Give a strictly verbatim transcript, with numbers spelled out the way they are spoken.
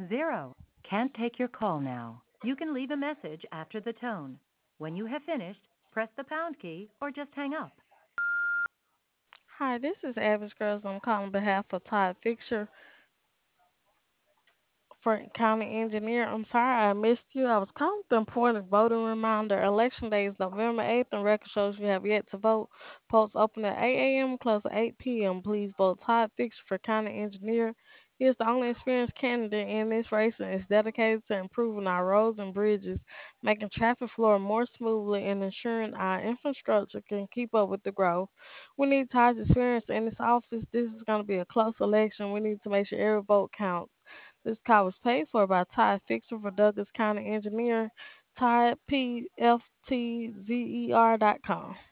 zero. Can't take your call now. You can leave a message after the tone. When you have finished, press the pound key or just hang up. Hi, this is Average Girls. I'm calling on behalf of Todd Fixer for County Engineer. I'm sorry I missed you. I was calling with the important voting reminder. Election day is November eighth, and record shows you have yet to vote. Polls open at eight a m and close at eight p m. Please vote Todd Fixer for County Engineer. He is the only experienced candidate in this race and is dedicated to improving our roads and bridges, making traffic flow more smoothly, and ensuring our infrastructure can keep up with the growth. We need Todd's experience in this office. This is going to be a close election. We need to make sure every vote counts. This car was paid for by Todd Fixer for Douglas County Engineer, Todd P F T Z E R dot com.